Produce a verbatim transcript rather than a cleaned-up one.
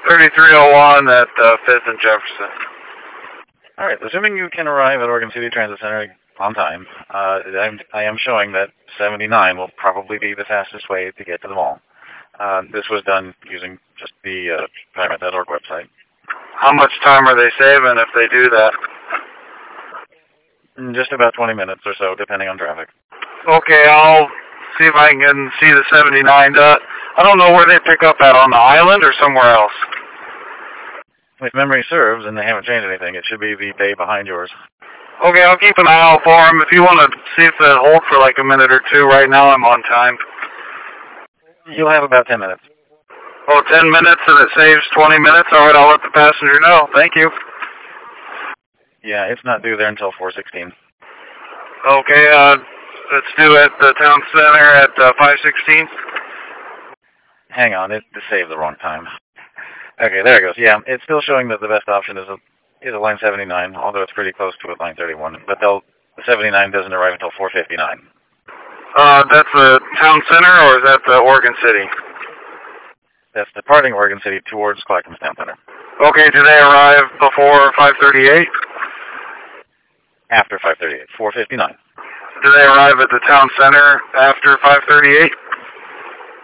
thirty-three oh one at uh, fifth and Jefferson. All right, assuming you can arrive at Oregon City Transit Center on time, uh, I'm, I am showing that seventy-nine will probably be the fastest way to get to the mall. Uh, this was done using just the uh, pirate dot org website. How much time are they saving if they do that? In just about twenty minutes or so, depending on traffic. Okay, I'll see if I can see the seventy-nine. Uh, I don't know where they pick up at, on the island or somewhere else. If memory serves, and they haven't changed anything, it should be the bay behind yours. Okay, I'll keep an eye out for them. If you want to see if they'll hold for like a minute or two, right now I'm on time. You'll have about ten minutes. Oh, ten minutes and it saves twenty minutes? All right, I'll let the passenger know. Thank you. Yeah, it's not due there until four sixteen. Okay, uh, it's due at the town center at uh, five sixteen. Hang on, it, it saved the wrong time. Okay, there it goes. Yeah, it's still showing that the best option is a is a line seventy-nine, although it's pretty close to a line thirty-one. But they'll the seventy-nine doesn't arrive until four fifty-nine. Uh, that's the town center, or is that the Oregon City? That's departing Oregon City towards Clackamas Town Center. Okay, do they arrive before five thirty-eight? After five thirty-eight, four fifty-nine. Do they arrive at the town center after five thirty-eight?